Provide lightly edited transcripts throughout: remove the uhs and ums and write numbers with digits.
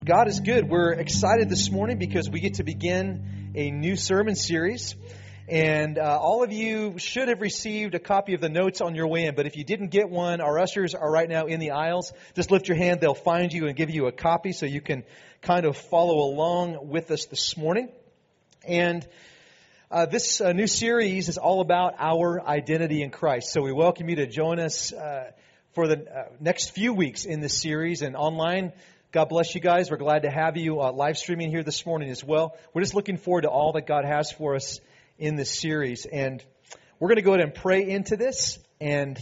God is good. We're excited this morning because we get to begin a new sermon series. And all of you should have received a copy of the notes on your way in. But if you didn't get one, our ushers are right now in the aisles. Just lift your hand. They'll find you and give you a copy so you can kind of follow along with us this morning. And this new series is all about our identity in Christ. So we welcome you to join us for the next few weeks in this series and online. God bless you guys. We're glad to have you live streaming here this morning as well. We're just looking forward to all that God has for us in this series. And we're going to go ahead and pray into this and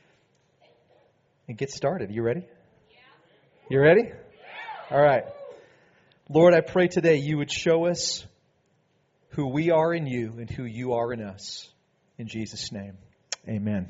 get started. You ready? You ready? All right. Lord, I pray today you would show us who we are in you and who you are in us. In Jesus' name, amen.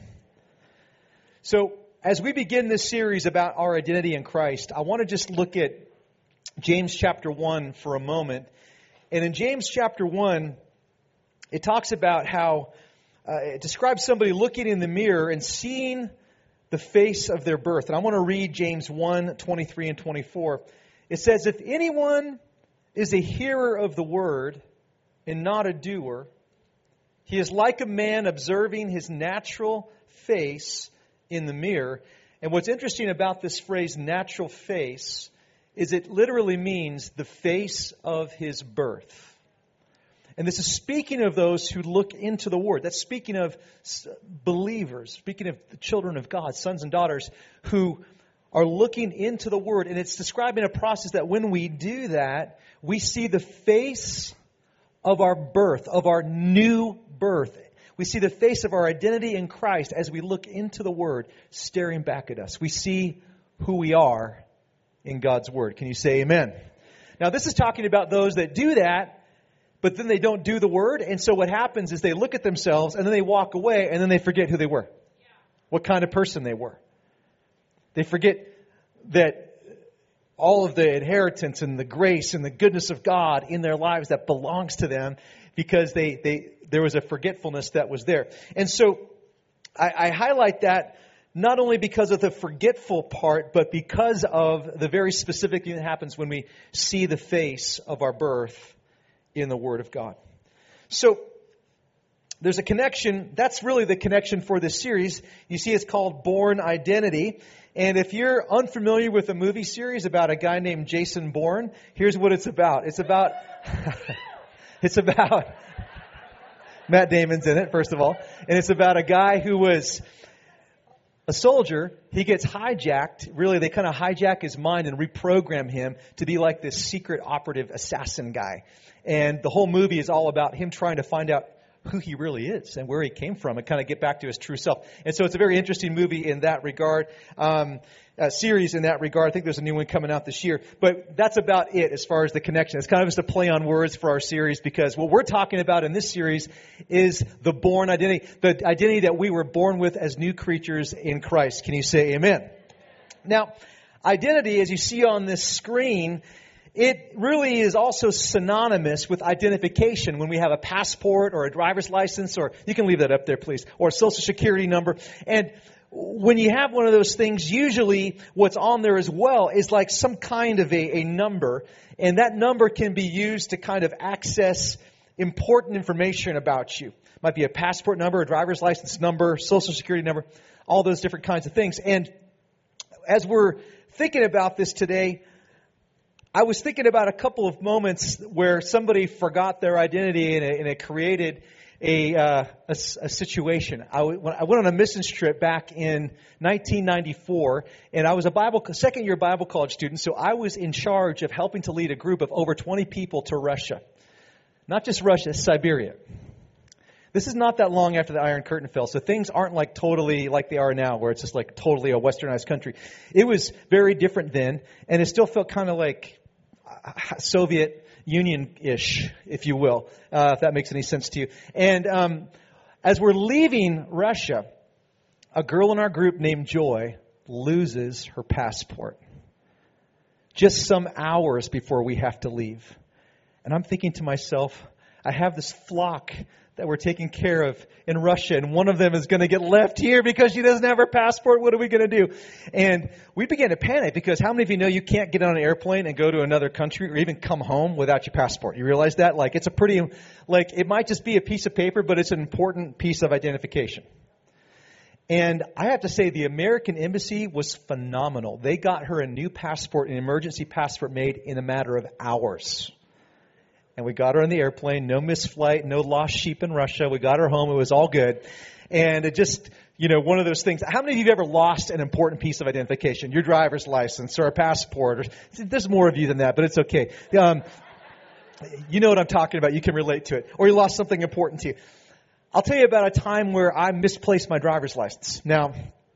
So, as we begin this series about our identity in Christ, I want to just look at James chapter 1 for a moment. And in James chapter 1, it talks about how it describes somebody looking in the mirror and seeing the face of their birth. And I want to read James 1, 23 and 24. It says, "If anyone is a hearer of the word and not a doer, he is like a man observing his natural face in the mirror." And what's interesting about this phrase, natural face, is it literally means the face of his birth. And this is speaking of those who look into the Word. That's speaking of believers, speaking of the children of God, sons and daughters, who are looking into the Word. And it's describing a process that when we do that, we see the face of our birth, of our new birth. We see the face of our identity in Christ as we look into the Word staring back at us. We see who we are in God's Word. Can you say amen? Now, this is talking about those that do that, but then they don't do the Word. And so what happens is they look at themselves and then they walk away and then they forget who they were. What kind of person they were. They forget that all of the inheritance and the grace and the goodness of God in their lives that belongs to them because there was a forgetfulness that was there. And so I highlight that not only because of the forgetful part, but because of the very specific thing that happens when we see the face of our birth in the Word of God. So there's a connection. That's really the connection for this series. You see, it's called Bourne Identity. And if you're unfamiliar with a movie series about a guy named Jason Bourne, here's what it's about. It's about Matt Damon's in it, first of all. And it's about a guy who was a soldier. He gets hijacked. Really, they kind of hijack his mind and reprogram him to be like this secret operative assassin guy. And the whole movie is all about him trying to find out who he really is and where he came from and kind of get back to his true self. And so it's a very interesting movie in that regard, series in that regard. I think there's a new one coming out this year. But that's about it as far as the connection. It's kind of just a play on words for our series because what we're talking about in this series is the born identity, the identity that we were born with as new creatures in Christ. Can you say amen? Now, identity, as you see on this screen, it really is also synonymous with identification when we have a passport or a driver's license, or you can leave that up there, please, or a social security number. And when you have one of those things, usually what's on there as well is like some kind of a number. And that number can be used to kind of access important information about you. It might be a passport number, a driver's license number, social security number, all those different kinds of things. And as we're thinking about this today, I was thinking about a couple of moments where somebody forgot their identity and it created a situation. I went on a mission trip back in 1994, and I was a second-year Bible college student, so I was in charge of helping to lead a group of over 20 people to Russia. Not just Russia, Siberia. This is not that long after the Iron Curtain fell, so things aren't like totally like they are now, where it's just like totally a westernized country. It was very different then, and it still felt kind of like Soviet Union-ish, if you will, if that makes any sense to you. And as we're leaving Russia, a girl in our group named Joy loses her passport just some hours before we have to leave. And I'm thinking to myself, I have this flock that we're taking care of in Russia, and one of them is going to get left here because she doesn't have her passport. What are we going to do? And we began to panic because how many of you know you can't get on an airplane and go to another country or even come home without your passport? You realize that? Like, it's a pretty, like, it might just be a piece of paper, but it's an important piece of identification. And I have to say, the American Embassy was phenomenal. They got her a new passport, an emergency passport made in a matter of hours. And we got her on the airplane, no missed flight, no lost sheep in Russia. We got her home. It was all good. And it just, you know, one of those things. How many of you have ever lost an important piece of identification? Your driver's license or a passport? Or, there's more of you than that, but it's okay. You know what I'm talking about. You can relate to it. Or you lost something important to you. I'll tell you about a time where I misplaced my driver's license. Now,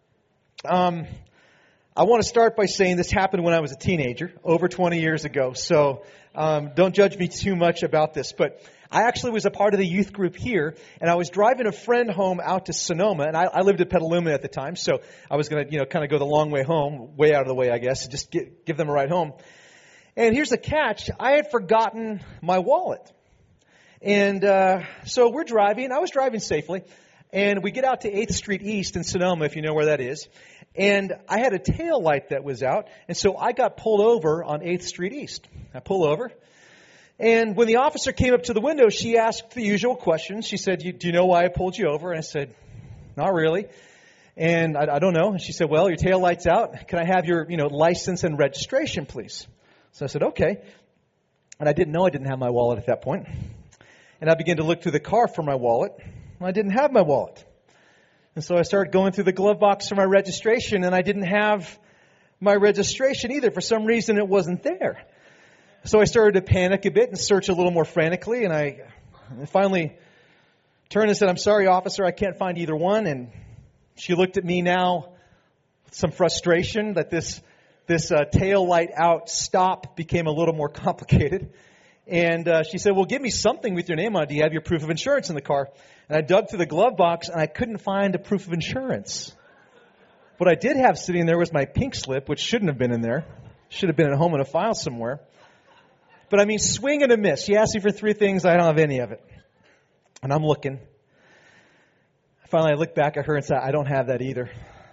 I want to start by saying this happened when I was a teenager, over 20 years ago. So don't judge me too much about this. But I actually was a part of the youth group here, and I was driving a friend home out to Sonoma, and I lived at Petaluma at the time, so I was going to, kind of go the long way home, way out of the way, I guess, just give them a ride home. And here's the catch. I had forgotten my wallet. And so we're driving. I was driving safely. And we get out to 8th Street East in Sonoma, if you know where that is. And I had a tail light that was out. And so I got pulled over on 8th Street East. I pull over. And when the officer came up to the window, she asked the usual questions. She said, do you know why I pulled you over? And I said, not really. And I don't know. And she said, well, your tail light's out. Can I have your, license and registration, please? So I said, okay. And I didn't know I didn't have my wallet at that point. And I began to look through the car for my wallet. I didn't have my wallet. And so I started going through the glove box for my registration, and I didn't have my registration either. For some reason, it wasn't there. So I started to panic a bit and search a little more frantically, and I finally turned and said, I'm sorry, officer, I can't find either one. And she looked at me now with some frustration that this tail light out stop became a little more complicated. And she said, well, give me something with your name on it. Do you have your proof of insurance in the car? And I dug through the glove box, and I couldn't find a proof of insurance. What I did have sitting there was my pink slip, which shouldn't have been in there. Should have been at home in a file somewhere. But I mean, swing and a miss. She asked me for 3 things. I don't have any of it. And I'm looking. Finally, I looked back at her and said, I don't have that either.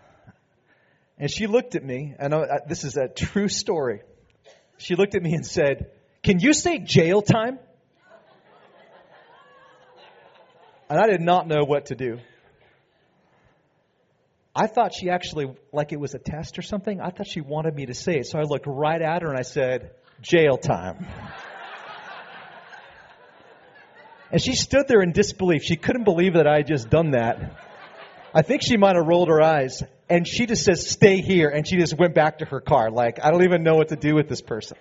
And she looked at me, and this is a true story. She looked at me and said, can you say jail time? And I did not know what to do. I thought she actually, like it was a test or something, I thought she wanted me to say it. So I looked right at her and I said, jail time. And she stood there in disbelief. She couldn't believe that I had just done that. I think she might have rolled her eyes. And she just says, stay here. And she just went back to her car. Like, I don't even know what to do with this person.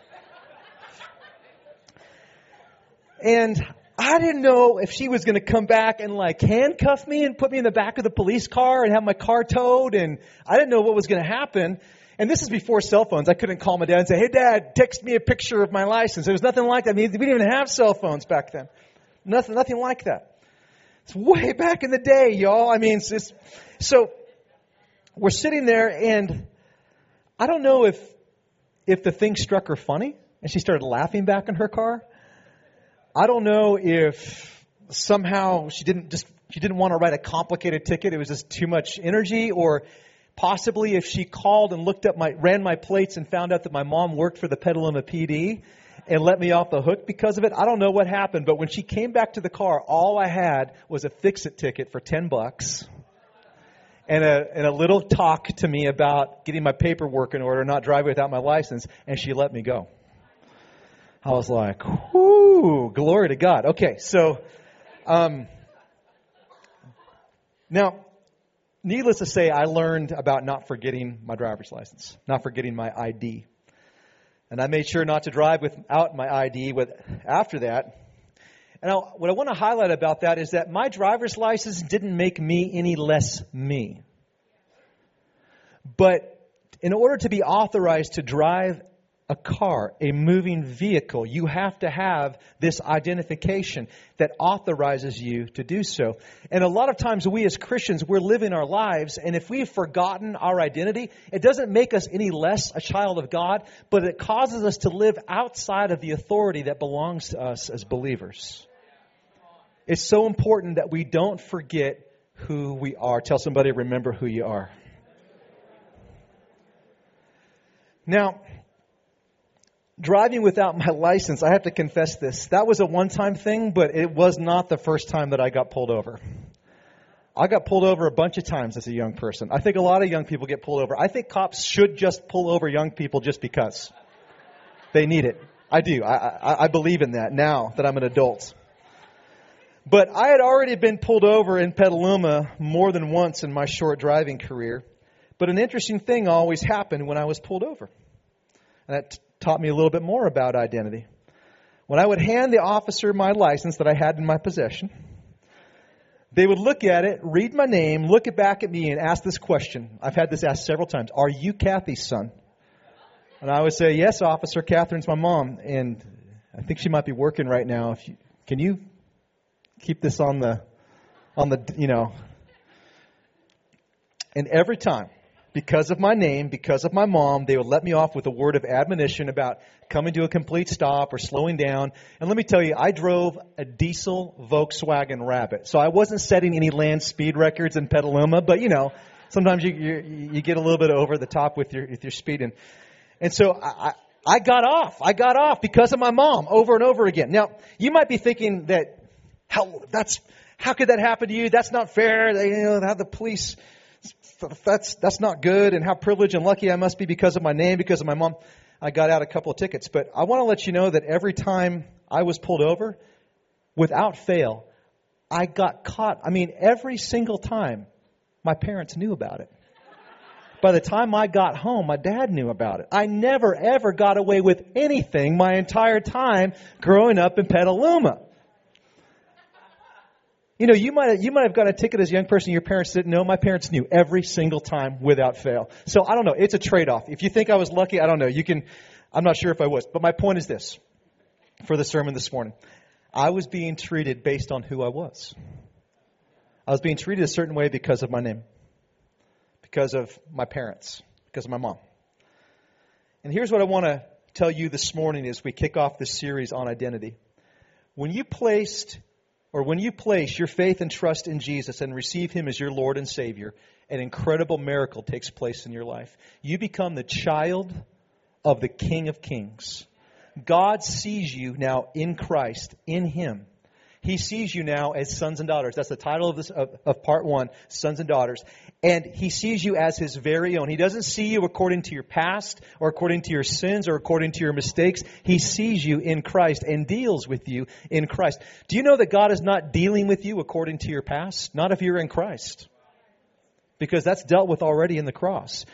And I didn't know if she was going to come back and handcuff me and put me in the back of the police car and have my car towed. And I didn't know what was going to happen. And this is before cell phones. I couldn't call my dad and say, hey, Dad, text me a picture of my license. There was nothing like that. I mean, we didn't even have cell phones back then. Nothing like that. It's way back in the day, y'all. I mean, so we're sitting there, and I don't know if the thing struck her funny and she started laughing back in her car. I don't know if somehow she didn't want to write a complicated ticket. It was just too much energy, or possibly if she called and ran my plates and found out that my mom worked for the Petaluma PD and let me off the hook because of it. I don't know what happened, but when she came back to the car, all I had was a fix-it ticket for $10 and a little talk to me about getting my paperwork in order, not driving without my license, and she let me go. I was like, whoo, glory to God. Okay, so now, needless to say, I learned about not forgetting my driver's license, not forgetting my ID. And I made sure not to drive without my ID after that. And what I want to highlight about that is that my driver's license didn't make me any less me. But in order to be authorized to drive a car, a moving vehicle, you have to have this identification that authorizes you to do so. And a lot of times we as Christians, we're living our lives, and if we've forgotten our identity, it doesn't make us any less a child of God, but it causes us to live outside of the authority that belongs to us as believers. It's so important that we don't forget who we are. Tell somebody, remember who you are. Now, driving without my license, I have to confess this. That was a one-time thing, but it was not the first time that I got pulled over. I got pulled over a bunch of times as a young person. I think a lot of young people get pulled over. I think cops should just pull over young people just because. They need it. I do. I believe in that now that I'm an adult. But I had already been pulled over in Petaluma more than once in my short driving career. But an interesting thing always happened when I was pulled over. And that taught me a little bit more about identity. When I would hand the officer my license that I had in my possession, they would look at it, read my name, look it back at me, and ask this question. I've had this asked several times. Are you Kathy's son? And I would say, yes, officer. Catherine's my mom. And I think she might be working right now. Can you keep this on the, And every time, because of my name, because of my mom, they would let me off with a word of admonition about coming to a complete stop or slowing down. And let me tell you, I drove a diesel Volkswagen Rabbit. So I wasn't setting any land speed records in Petaluma, but sometimes you get a little bit over the top with your speed. And so I got off because of my mom over and over again. Now, you might be thinking that, how could that happen to you? That's not fair. How the police, that's not good, and how privileged and lucky I must be because of my name, because of my mom. I got out a couple of tickets. But I want to let you know that every time I was pulled over, without fail, I got caught. Every single time, my parents knew about it. By the time I got home, my dad knew about it. I never, ever got away with anything my entire time growing up in Petaluma. You might have got a ticket as a young person. Your parents didn't know. My parents knew every single time without fail. So I don't know. It's a trade-off. If you think I was lucky, I don't know. I'm not sure if I was. But my point is this for the sermon this morning. I was being treated based on who I was. I was being treated a certain way because of my name, because of my parents, because of my mom. And here's what I want to tell you this morning as we kick off this series on identity. When you place your faith and trust in Jesus and receive Him as your Lord and Savior, an incredible miracle takes place in your life. You become the child of the King of Kings. God sees you now in Christ, in Him. He sees you now as sons and daughters. That's the title of part 1, sons and daughters. And He sees you as His very own. He doesn't see you according to your past or according to your sins or according to your mistakes. He sees you in Christ and deals with you in Christ. Do you know that God is not dealing with you according to your past? Not if you're in Christ. Because that's dealt with already in the cross.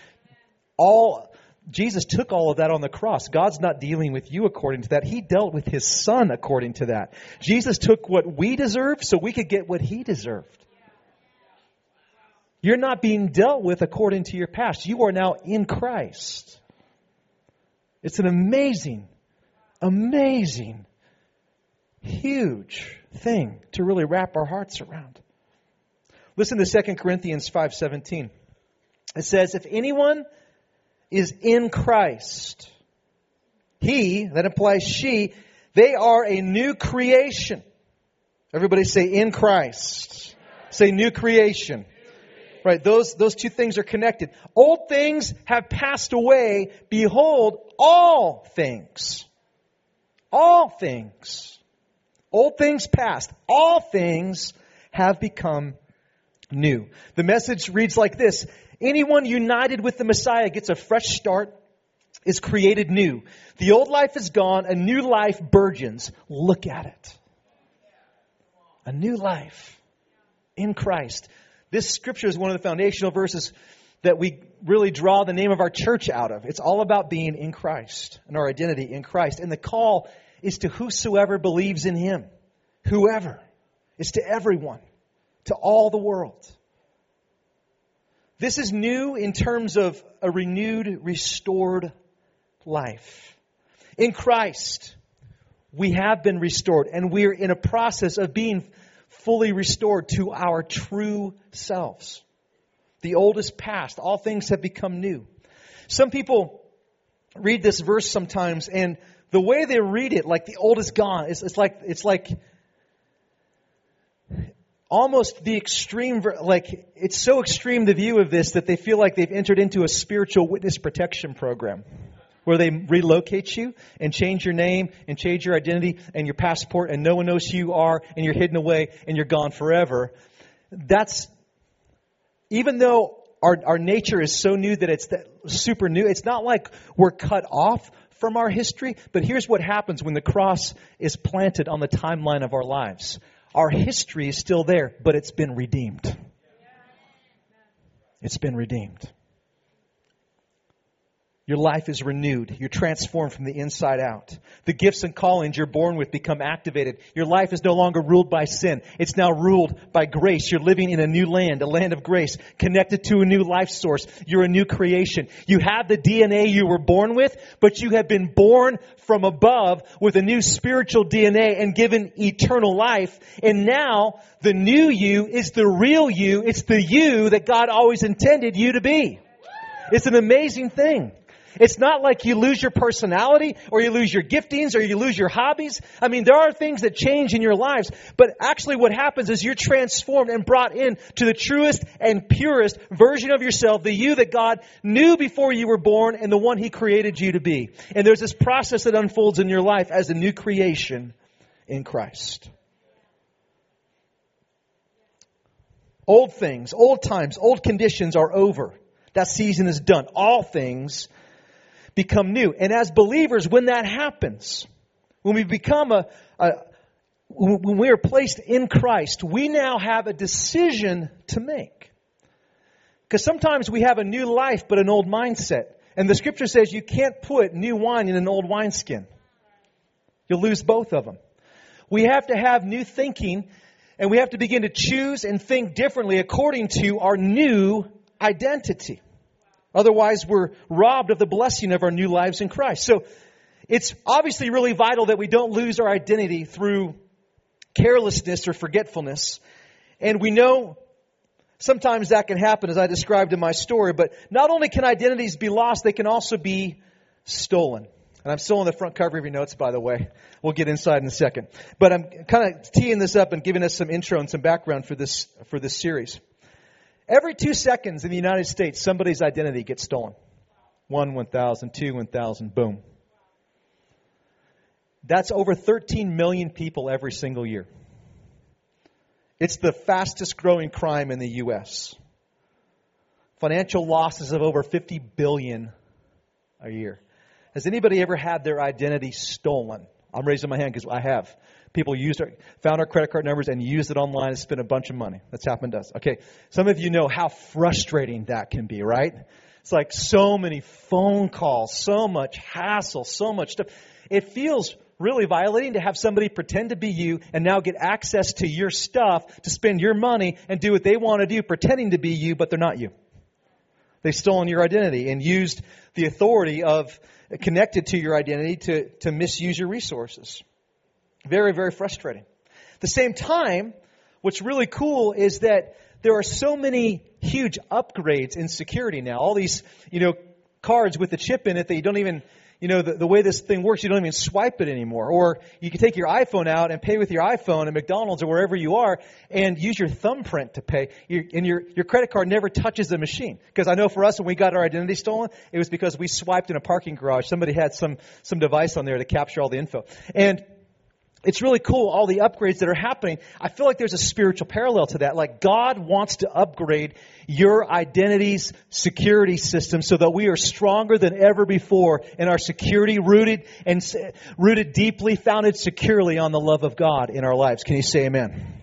Jesus took all of that on the cross. God's not dealing with you according to that. He dealt with His Son according to that. Jesus took what we deserved so we could get what He deserved. You're not being dealt with according to your past. You are now in Christ. It's an amazing, huge thing to really wrap our hearts around. Listen to 2 Corinthians 5:17. It says, if anyone is in Christ, he, that implies she, they are a new creation. Everybody say in Christ. Say new creation. Right, those two things are connected. Old things have passed away. Behold, all things. Old things past. All things have become new. The Message reads like this. Anyone united with the Messiah gets a fresh start, is created new. The old life is gone, a new life burgeons. Look at it. A new life in Christ. This scripture is one of the foundational verses that we really draw the name of our church out of. It's all about being in Christ and our identity in Christ. And the call is to whosoever believes in Him. Whoever. It's to everyone. To all the world. This is new in terms of a renewed, restored life. In Christ, we have been restored, and we're in a process of being fully restored to our true selves. The old is past. All things have become new. Some people read this verse sometimes, and the way they read it, like the old is gone, it's like almost the extreme, like it's so extreme the view of this that they feel like they've entered into a spiritual witness protection program where they relocate you and change your name and change your identity and your passport and no one knows who you are and you're hidden away and you're gone forever. That's, even though our nature is so new that it's super new, it's not like we're cut off from our history. But here's what happens when the cross is planted on the timeline of our lives. Our history is still there, but it's been redeemed. It's been redeemed. Your life is renewed. You're transformed from the inside out. The gifts and callings you're born with become activated. Your life is no longer ruled by sin. It's now ruled by grace. You're living in a new land, a land of grace, connected to a new life source. You're a new creation. You have the DNA you were born with, but you have been born from above with a new spiritual DNA and given eternal life. And now the new you is the real you. It's the you that God always intended you to be. It's an amazing thing. It's not like you lose your personality or you lose your giftings or you lose your hobbies. I mean, there are things that change in your lives. But actually what happens is you're transformed and brought in to the truest and purest version of yourself, the you that God knew before you were born and the one He created you to be. And there's this process that unfolds in your life as a new creation in Christ. Old things, old times, old conditions are over. That season is done. All things become new. And as believers, when that happens, when we become when we are placed in Christ, we now have a decision to make. Because sometimes we have a new life, but an old mindset. And the scripture says you can't put new wine in an old wineskin. You'll lose both of them. We have to have new thinking, and we have to begin to choose and think differently according to our new identity. Otherwise, we're robbed of the blessing of our new lives in Christ. So it's obviously really vital that we don't lose our identity through carelessness or forgetfulness. And we know sometimes that can happen, as I described in my story. But not only can identities be lost, they can also be stolen. And I'm still on the front cover of your notes, by the way. We'll get inside in a second. But I'm kind of teeing this up and giving us some intro and some background for this series. Every 2 seconds in the United States, somebody's identity gets stolen. 1,000, 2, 1,000, boom. That's over 13 million people every single year. It's the fastest growing crime in the U.S. Financial losses of over $50 billion a year. Has anybody ever had their identity stolen? I'm raising my hand because I have. People found our credit card numbers and used it online and spent a bunch of money. That's happened to us. Okay, some of you know how frustrating that can be, right? It's like so many phone calls, so much hassle, so much stuff. It feels really violating to have somebody pretend to be you and now get access to your stuff to spend your money and do what they want to do, pretending to be you, but they're not you. They've stolen your identity and used the authority of connected to your identity to misuse your resources. Very, very frustrating. At the same time, what's really cool is that there are so many huge upgrades in security now. All these, cards with the chip in it that you don't even, the way this thing works, you don't even swipe it anymore. Or you can take your iPhone out and pay with your iPhone at McDonald's or wherever you are and use your thumbprint to pay. Your credit card never touches the machine. Because I know for us, when we got our identity stolen, it was because we swiped in a parking garage. Somebody had some device on there to capture all the info. And it's really cool, all the upgrades that are happening. I feel like there's a spiritual parallel to that. Like God wants to upgrade your identity's security system so that we are stronger than ever before in our security, rooted deeply, founded securely on the love of God in our lives. Can you say amen?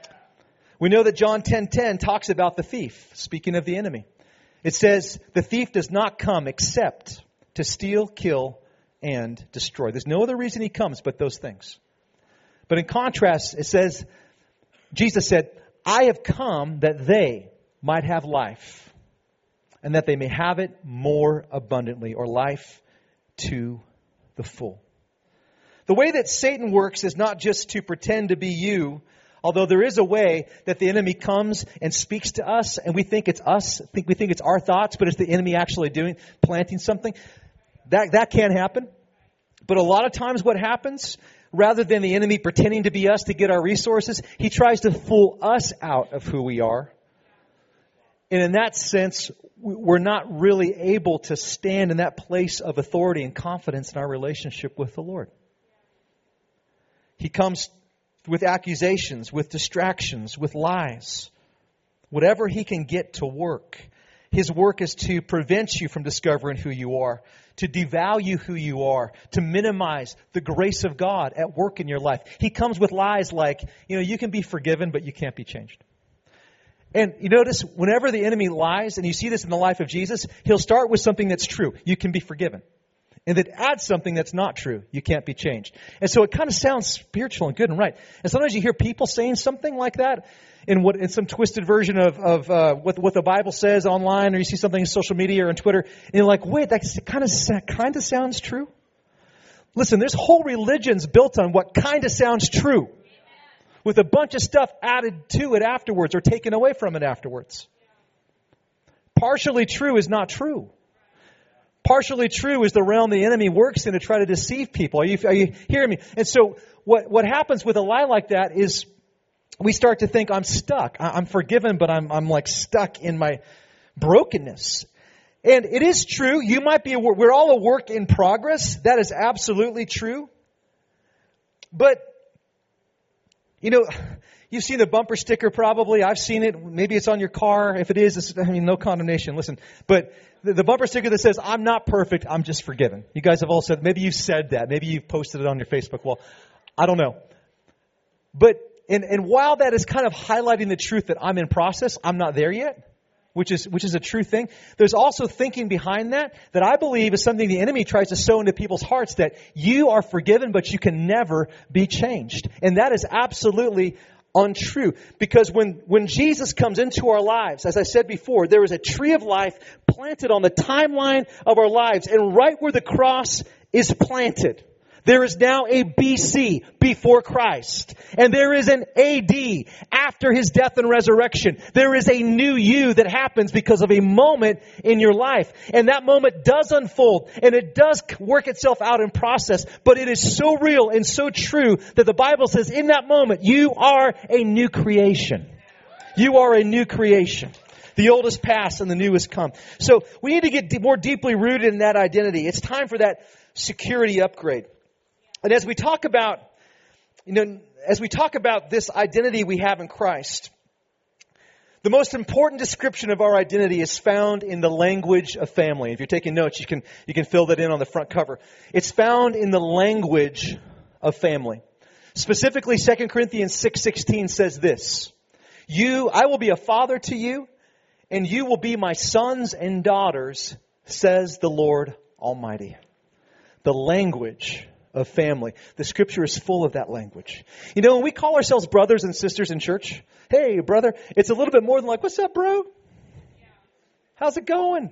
We know that John 10:10 talks about the thief, speaking of the enemy. It says, the thief does not come except to steal, kill, and destroy. There's no other reason he comes but those things. But in contrast, it says, Jesus said, I have come that they might have life and that they may have it more abundantly, or life to the full. The way that Satan works is not just to pretend to be you, although there is a way that the enemy comes and speaks to us and we think it's us, we think it's our thoughts, but it's the enemy actually planting something. That can happen. But a lot of times what happens, rather than the enemy pretending to be us to get our resources, he tries to fool us out of who we are. And in that sense, we're not really able to stand in that place of authority and confidence in our relationship with the Lord. He comes with accusations, with distractions, with lies. Whatever he can get to work. His work is to prevent you from discovering who you are, to devalue who you are, to minimize the grace of God at work in your life. He comes with lies like, you can be forgiven, but you can't be changed. And you notice, whenever the enemy lies, and you see this in the life of Jesus, he'll start with something that's true. You can be forgiven. And then add something that's not true. You can't be changed. And so it kind of sounds spiritual and good and right. And sometimes you hear people saying something like that in some twisted version of what the Bible says online, or you see something in social media or on Twitter, and you're like, wait, that kind of sounds true? Listen, there's whole religions built on what kind of sounds true, with a bunch of stuff added to it afterwards or taken away from it afterwards. Partially true is not true. Partially true is the realm the enemy works in to try to deceive people. Are you hearing me? And so what happens with a lie like that is we start to think, I'm stuck. I'm forgiven, but I'm like stuck in my brokenness. And it is true. You might be we're all a work in progress. That is absolutely true. But you've seen the bumper sticker probably. I've seen it. Maybe it's on your car. If it is, no condemnation. Listen, but the bumper sticker that says, I'm not perfect, I'm just forgiven. You guys have all said, maybe you've said that. Maybe you've posted it on your Facebook wall. I don't know. But, and while that is kind of highlighting the truth that I'm in process, I'm not there yet, which is a true thing. There's also thinking behind that I believe is something the enemy tries to sow into people's hearts, that you are forgiven, but you can never be changed. And that is absolutely untrue. Because when Jesus comes into our lives, as I said before, there is a tree of life planted on the timeline of our lives. And right where the cross is planted, there is now a BC, before Christ. And there is an AD, after His death and resurrection. There is a new you that happens because of a moment in your life. And that moment does unfold, and it does work itself out in process. But it is so real and so true that the Bible says in that moment, you are a new creation. You are a new creation. The old is past and the new has come. So we need to get more deeply rooted in that identity. It's time for that security upgrade. And as we talk about, this identity we have in Christ, the most important description of our identity is found in the language of family. If you're taking notes, you can fill that in on the front cover. It's found in the language of family. Specifically, 2 Corinthians 6:16 says this: I will be a father to you, and you will be my sons and daughters, says the Lord Almighty. The language of family. The Scripture is full of that language. When we call ourselves brothers and sisters in church, hey, brother, it's a little bit more than like, what's up, bro? How's it going?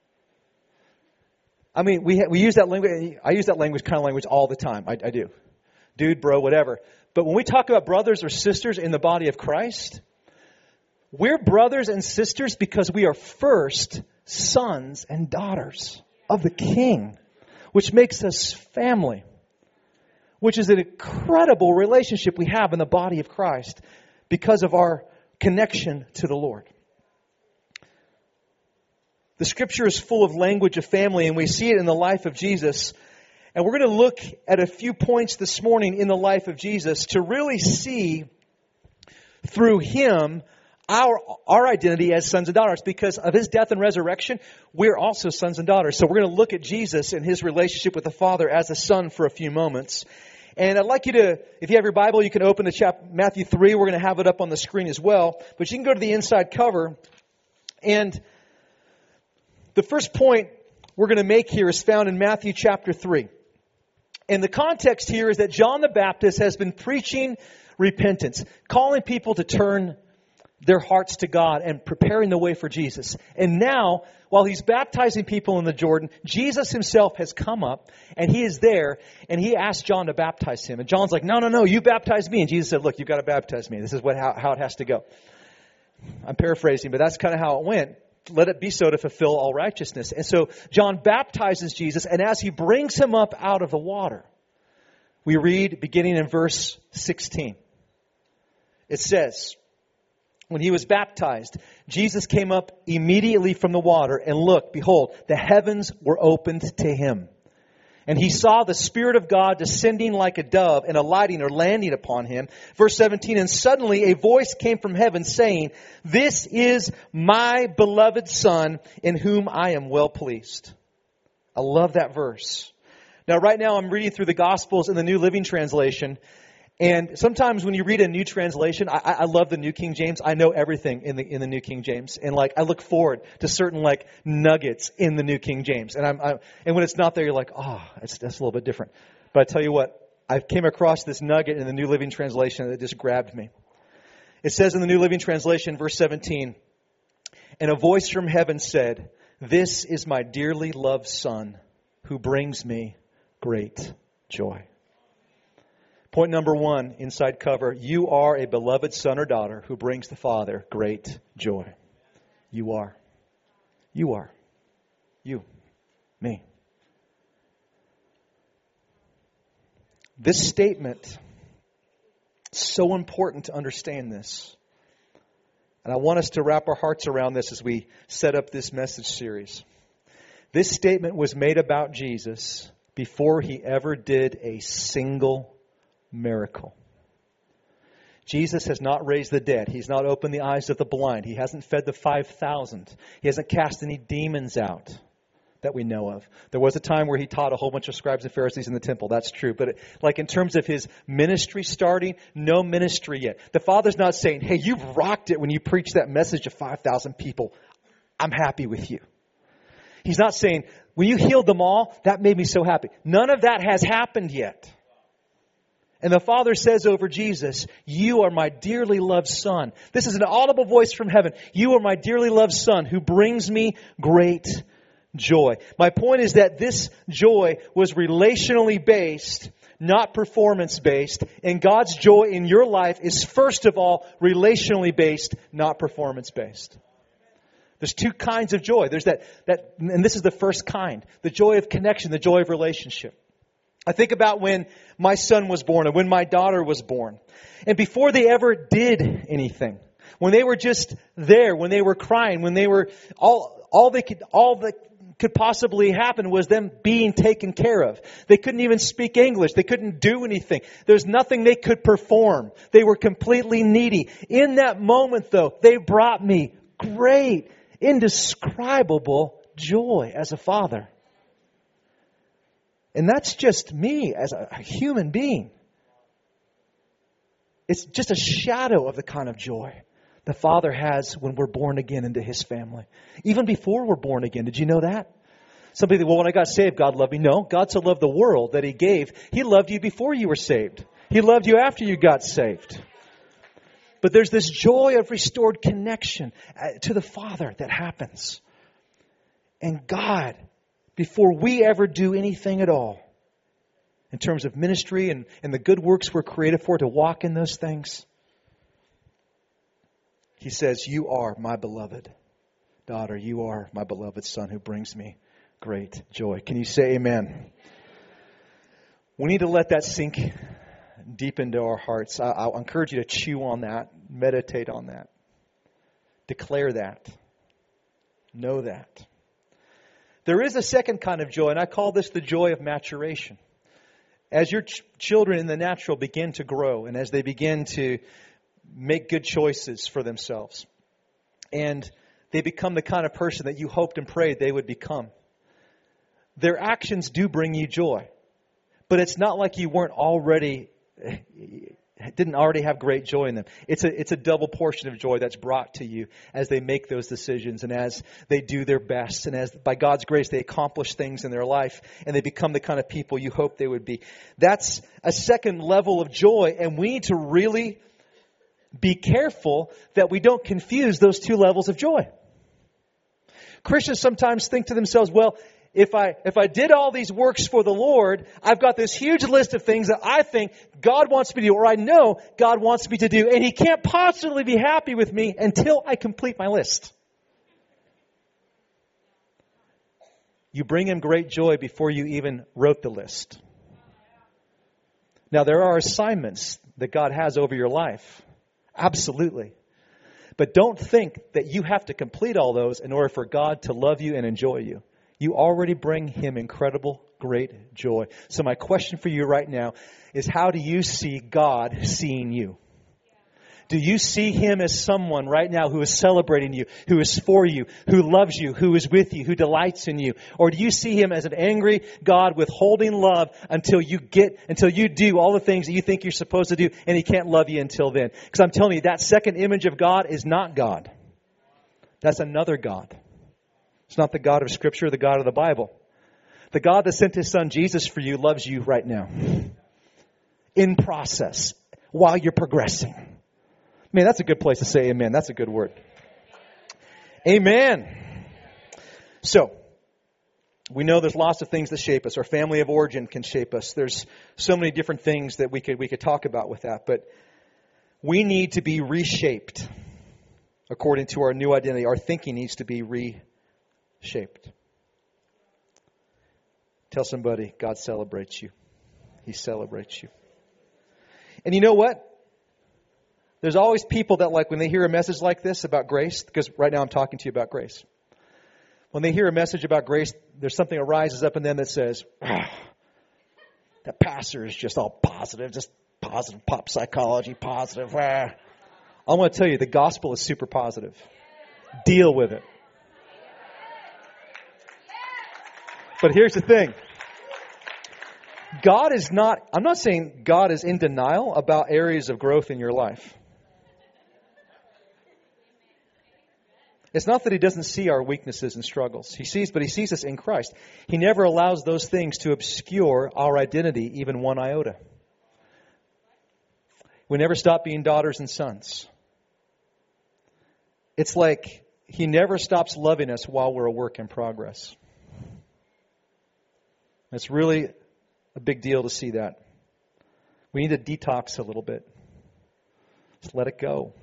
I mean, we use that language. I use that kind of language all the time. I do. Dude, bro, whatever. But when we talk about brothers or sisters in the body of Christ, we're brothers and sisters because we are first sons and daughters of the King, which makes us family, which is an incredible relationship we have in the body of Christ because of our connection to the Lord. The Scripture is full of language of family, and we see it in the life of Jesus. And we're going to look at a few points this morning in the life of Jesus to really see through Him our identity as sons and daughters. Because of His death and resurrection, we're also sons and daughters. So we're going to look at Jesus and His relationship with the Father as a son for a few moments. And I'd like you to, if you have your Bible, you can open to Matthew 3. We're going to have it up on the screen as well. But you can go to the inside cover. And the first point we're going to make here is found in Matthew chapter 3. And the context here is that John the Baptist has been preaching repentance, calling people to turn their hearts to God and preparing the way for Jesus. And now, while he's baptizing people in the Jordan, Jesus himself has come up and he is there and he asked John to baptize him. And John's like, no, you baptize me. And Jesus said, look, you've got to baptize me. This is how it has to go. I'm paraphrasing, but that's kind of how it went. let it be so to fulfill all righteousness. And so John baptizes Jesus, and as he brings him up out of the water, we read beginning in verse 16. It says, when he was baptized, Jesus came up immediately from the water, and look, behold, the heavens were opened to him. And he saw the Spirit of God descending like a dove and alighting or landing upon him. Verse 17, and suddenly a voice came from heaven saying, this is my beloved Son in whom I am well pleased. I love that verse. Now right now I'm reading through the Gospels in the New Living Translation. And sometimes when you read a new translation, I love the New King James. I know everything in the New King James, and I look forward to certain nuggets in the New King James. And and when it's not there, you're like, that's a little bit different. But I tell you what, I came across this nugget in the New Living Translation that just grabbed me. It says in the New Living Translation, verse 17, and a voice from heaven said, "This is my dearly loved Son, who brings me great joy." Point number 1, inside cover, you are a beloved son or daughter who brings the Father great joy. You are. You are. You. Me. This statement, so important to understand this. And I want us to wrap our hearts around this as we set up this message series. This statement was made about Jesus before he ever did a single miracle. Jesus has not raised the dead. He's not opened the eyes of the blind. He hasn't fed the 5,000. He hasn't cast any demons out that we know of. There was a time where he taught a whole bunch of scribes and Pharisees in the temple. That's true. But in terms of his ministry starting, no ministry yet. The Father's not saying, hey, you rocked it when you preached that message to 5,000 people. I'm happy with you. He's not saying, when you healed them all, that made me so happy. None of that has happened yet. And the Father says over Jesus, you are my dearly loved Son. This is an audible voice from heaven. You are my dearly loved Son who brings me great joy. My point is that this joy was relationally based, not performance based. And God's joy in your life is first of all relationally based, not performance based. There's two kinds of joy. There's that, and this is the first kind. The joy of connection, the joy of relationship. I think about when my son was born and when my daughter was born. And before they ever did anything, when they were just there, when they were crying, when they were all that could possibly happen was them being taken care of. They couldn't even speak English. They couldn't do anything. There's nothing they could perform. They were completely needy. In that moment, though, they brought me great, indescribable joy as a father. And that's just me as a human being. It's just a shadow of the kind of joy the Father has when we're born again into His family. Even before we're born again. Did you know that? Somebody think, well, when I got saved, God loved me. No, God so loved the world that He gave. He loved you before you were saved. He loved you after you got saved. But there's this joy of restored connection to the Father that happens. And God, before we ever do anything at all, in terms of ministry and the good works we're created for to walk in those things, He says, you are my beloved daughter. You are my beloved Son who brings me great joy. Can you say amen? We need to let that sink deep into our hearts. I'll encourage you to chew on that, meditate on that, declare that, know that. There is a second kind of joy, and I call this the joy of maturation. As your children in the natural begin to grow, and as they begin to make good choices for themselves, and they become the kind of person that you hoped and prayed they would become, their actions do bring you joy. But it's not like you didn't already have great joy in them. It's a double portion of joy that's brought to you as they make those decisions and as they do their best and as by God's grace they accomplish things in their life and they become the kind of people you hope they would be. That's a second level of joy, and we need to really be careful that we don't confuse those two levels of joy. Christians sometimes think to themselves, well, if I did all these works for the Lord, I've got this huge list of things that I think God wants me to do, or I know God wants me to do, and He can't possibly be happy with me until I complete my list. You bring Him great joy before you even wrote the list. Now, there are assignments that God has over your life. Absolutely. But don't think that you have to complete all those in order for God to love you and enjoy you. You already bring Him incredible, great joy. So my question for you right now is, how do you see God seeing you? Do you see Him as someone right now who is celebrating you, who is for you, who loves you, who is with you, who delights in you? Or do you see Him as an angry God withholding love until you do all the things that you think you're supposed to do, and He can't love you until then? Because I'm telling you, that second image of God is not God. That's another God. It's not the God of Scripture, the God of the Bible. The God that sent His Son Jesus for you loves you right now. In process, while you're progressing. Man, that's a good place to say amen. That's a good word. Amen. So, we know there's lots of things that shape us. Our family of origin can shape us. There's so many different things that we could talk about with that. But we need to be reshaped according to our new identity. Our thinking needs to be reshaped. Tell somebody, God celebrates you. He celebrates you. And you know what? There's always people that, like, when they hear a message like this about grace, because right now I'm talking to you about grace. When they hear a message about grace, there's something that rises up in them that says, that pastor is just all positive, just positive pop psychology, positive. I want to tell you, the gospel is super positive. Deal with it. But here's the thing. I'm not saying God is in denial about areas of growth in your life. It's not that He doesn't see our weaknesses and struggles. He sees us in Christ. He never allows those things to obscure our identity, even one iota. We never stop being daughters and sons. It's like He never stops loving us while we're a work in progress. It's really a big deal to see that. We need to detox a little bit. Just let it go.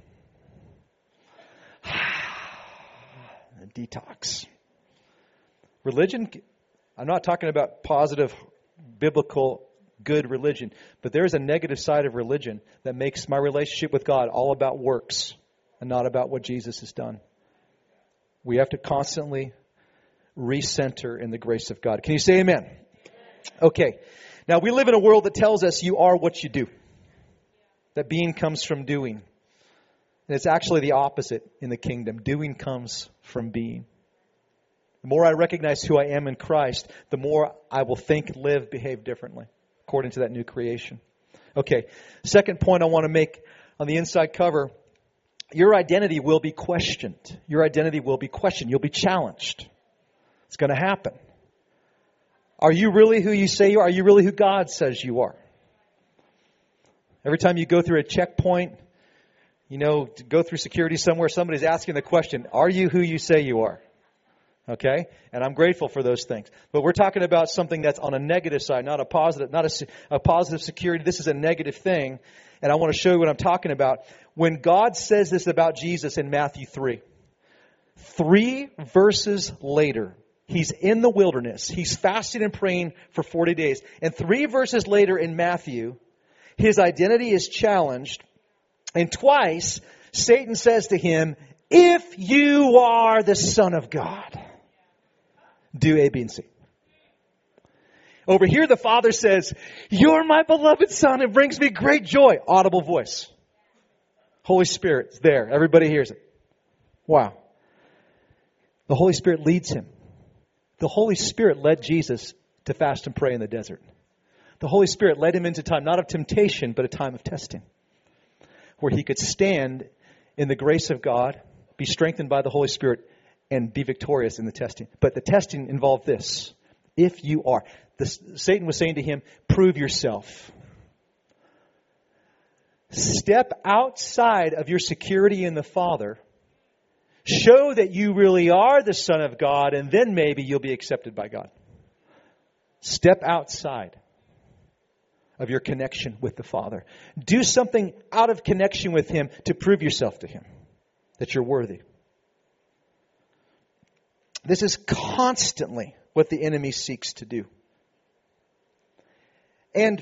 Detox. Religion, I'm not talking about positive, biblical, good religion, but there is a negative side of religion that makes my relationship with God all about works and not about what Jesus has done. We have to constantly recenter in the grace of God. Can you say amen? Okay. Now, we live in a world that tells us you are what you do. That being comes from doing. And it's actually the opposite in the kingdom. Doing comes from being. The more I recognize who I am in Christ, the more I will think, live, behave differently, according to that new creation. Okay, second point I want to make on the inside cover, your identity will be questioned. Your identity will be questioned. You'll be challenged. It's going to happen. Are you really who you say you are? Are you really who God says you are? Every time you go through a checkpoint, to go through security somewhere, somebody's asking the question, are you who you say you are? Okay? And I'm grateful for those things. But we're talking about something that's on a negative side, not a positive, not a positive security. This is a negative thing. And I want to show you what I'm talking about. When God says this about Jesus in Matthew 3 verses later, He's in the wilderness. He's fasting and praying for 40 days. And 3 verses later in Matthew, His identity is challenged. And twice, Satan says to Him, if you are the Son of God, do A, B, and C. Over here, the Father says, you're my beloved Son. It brings me great joy. Audible voice. Holy Spirit's there. Everybody hears it. Wow. The Holy Spirit leads Him. The Holy Spirit led Jesus to fast and pray in the desert. The Holy Spirit led Him into time, not of temptation, but a time of testing, where He could stand in the grace of God, be strengthened by the Holy Spirit, and be victorious in the testing. But the testing involved this. If you are. Satan was saying to Him, prove yourself. Step outside of your security in the Father. Show that you really are the Son of God, and then maybe you'll be accepted by God. Step outside of your connection with the Father. Do something out of connection with Him to prove yourself to Him, that you're worthy. This is constantly what the enemy seeks to do. And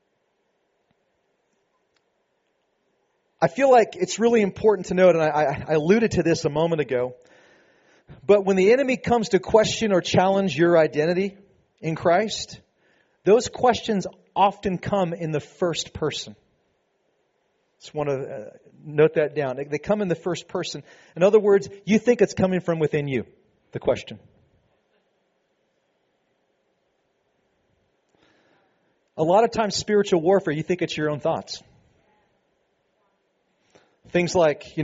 I feel like it's really important to note, and I alluded to this a moment ago, but when the enemy comes to question or challenge your identity in Christ, those questions often come in the first person. Just want to note that down. They come in the first person. In other words, you think it's coming from within you, the question. A lot of times, spiritual warfare, you think it's your own thoughts. Things like,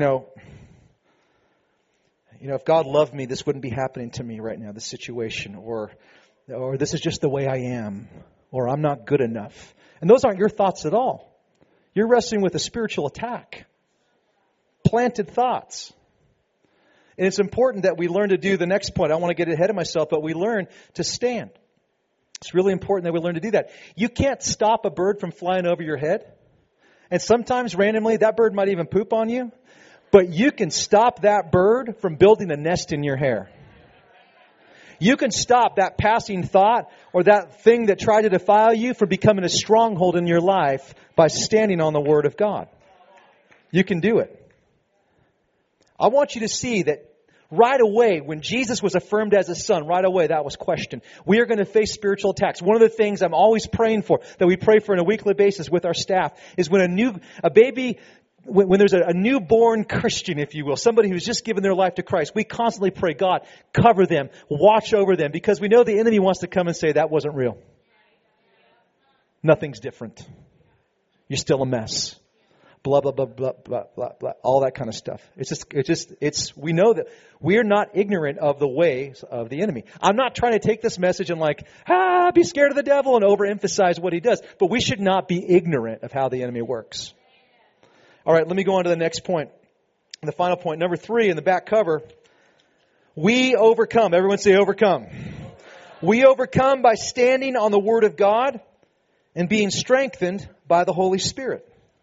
if God loved me, this wouldn't be happening to me right now, this situation, or this is just the way I am, or I'm not good enough. And those aren't your thoughts at all. You're wrestling with a spiritual attack. Planted thoughts. And it's important that we learn to do the next point. I don't want to get ahead of myself, but we learn to stand. It's really important that we learn to do that. You can't stop a bird from flying over your head. And sometimes randomly that bird might even poop on you. But you can stop that bird from building a nest in your hair. You can stop that passing thought or that thing that tried to defile you from becoming a stronghold in your life by standing on the Word of God. You can do it. I want you to see that right away, when Jesus was affirmed as a son, right away that was questioned. We are going to face spiritual attacks. One of the things I'm always praying for, that we pray for on a weekly basis with our staff, is when a baby, when there's a newborn Christian, if you will, somebody who's just given their life to Christ, we constantly pray, God, cover them, watch over them, because we know the enemy wants to come and say, that wasn't real. Nothing's different. You're still a mess. Blah, blah, blah, blah, blah, blah, blah, all that kind of stuff. We know that we're not ignorant of the ways of the enemy. I'm not trying to take this message and be scared of the devil and overemphasize what he does. But we should not be ignorant of how the enemy works. All right, let me go on to the next point. The final point, number 3 in the back cover. We overcome. Everyone say overcome. We overcome by standing on the Word of God and being strengthened by the Holy Spirit.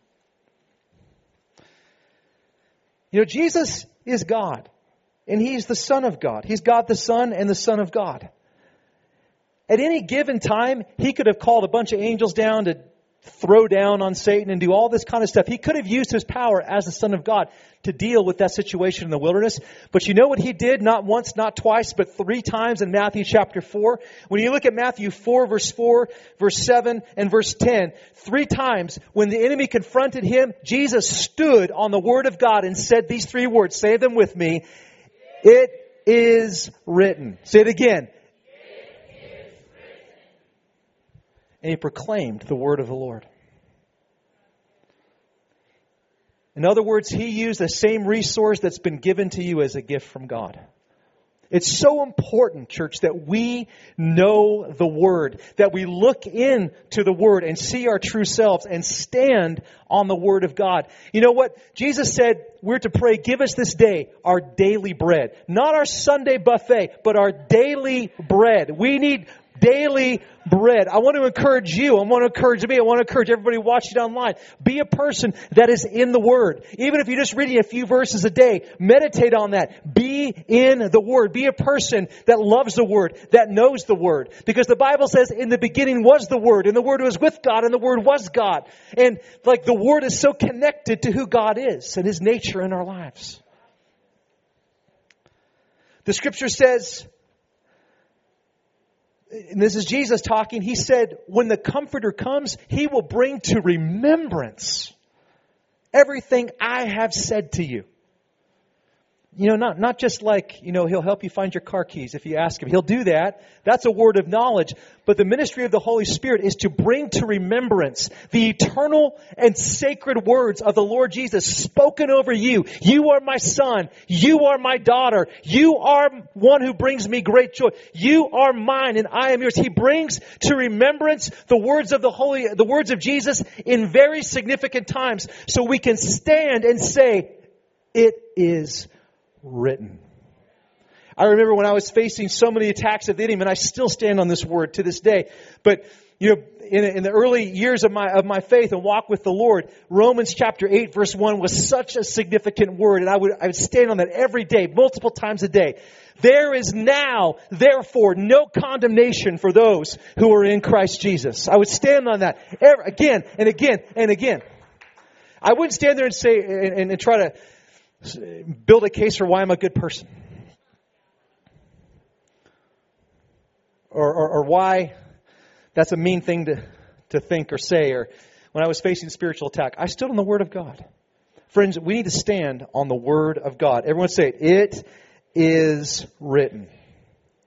Jesus is God, and He's the Son of God. He's God the Son and the Son of God. At any given time, He could have called a bunch of angels down to throw down on Satan and do all this kind of stuff. He could have used His power as the Son of God to deal with that situation in the wilderness. But you know what He did? Not once, not twice, but 3 times in Matthew chapter 4. When you look at Matthew 4, verse 4, verse 7, and verse 10, 3 times when the enemy confronted Him, Jesus stood on the Word of God and said these 3 words. Say them with me. It is written. Say it again. And He proclaimed the word of the Lord. In other words, He used the same resource that's been given to you as a gift from God. It's so important, church, that we know the Word, that we look into the Word and see our true selves and stand on the Word of God. You know what? Jesus said we're to pray, give us this day our daily bread. Not our Sunday buffet, but our daily bread. We need daily bread. I want to encourage you. I want to encourage me. I want to encourage everybody watching online. Be a person that is in the Word. Even if you're just reading a few verses a day, meditate on that. Be in the Word. Be a person that loves the Word, that knows the Word. Because the Bible says in the beginning was the Word, and the Word was with God, and the Word was God. And the Word is so connected to who God is and His nature in our lives. The Scripture says, and this is Jesus talking, He said, when the Comforter comes, He will bring to remembrance everything I have said to you. Not just He'll help you find your car keys if you ask Him. He'll do that. That's a word of knowledge. But the ministry of the Holy Spirit is to bring to remembrance the eternal and sacred words of the Lord Jesus spoken over you. You are my son. You are my daughter. You are one who brings me great joy. You are mine and I am yours. He brings to remembrance the words of the words of Jesus in very significant times, so we can stand and say, it is written. I remember when I was facing so many attacks of the enemy, and I still stand on this word to this day. But, in the early years of my faith and walk with the Lord, Romans chapter 8 verse 1 was such a significant word, and I would stand on that every day, multiple times a day. There is now, therefore, no condemnation for those who are in Christ Jesus. I would stand on that again and again and again. I wouldn't stand there and say and try to build a case for why I'm a good person, or why that's a mean thing to think or say. Or when I was facing spiritual attack, I stood on the Word of God. Friends, we need to stand on the Word of God. Everyone say it. It is written.